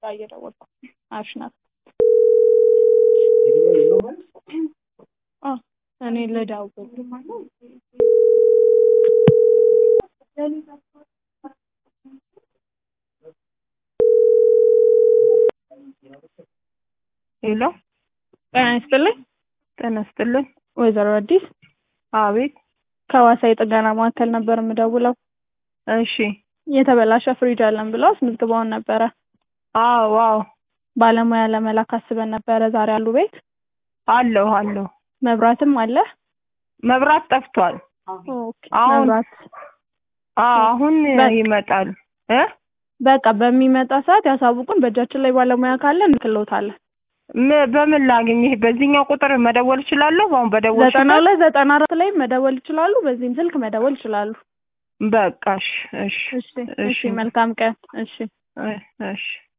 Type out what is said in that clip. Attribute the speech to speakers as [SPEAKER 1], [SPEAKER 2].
[SPEAKER 1] እየደወልኩ አሽናት እኔ ልደውል
[SPEAKER 2] ሄሎ
[SPEAKER 1] ጤና ይስጥልኝ ወይዘሮ አዲስ
[SPEAKER 2] አቤት
[SPEAKER 1] ከዋሳ የጥገና ማዕከል ነበር የምደውለው
[SPEAKER 2] እሺ
[SPEAKER 1] የተበላሸ ፍሪጅ አለን ብለው አስመዝግበውን ነበረ
[SPEAKER 2] አዎ
[SPEAKER 1] ባለሙያ ለመላክ አስበን ነበረ ዛሬ አሉ ቤት
[SPEAKER 2] አለው
[SPEAKER 1] መብራትም አለ
[SPEAKER 2] መብራት ጠፍቷል
[SPEAKER 1] ኦኬ
[SPEAKER 2] አሁን
[SPEAKER 1] መብራት
[SPEAKER 2] አሁን ይመጣል
[SPEAKER 1] በቃ በሚመጣ ሰዓት ያሳውቁን በእጃችን ላይ ባለሙያ ካለ እንልክልዎታለን
[SPEAKER 2] በምን ላግኝህ በዚህኛው ቁጥር መደወል እችላለሁ አሁን በደወልሽ
[SPEAKER 1] 9294 ላይ መደወል ይችላሉ በዚህም ስልክ መደወል ይችላሉ
[SPEAKER 2] በቃ እሺ
[SPEAKER 1] እሺ መልካም ቀን እሺ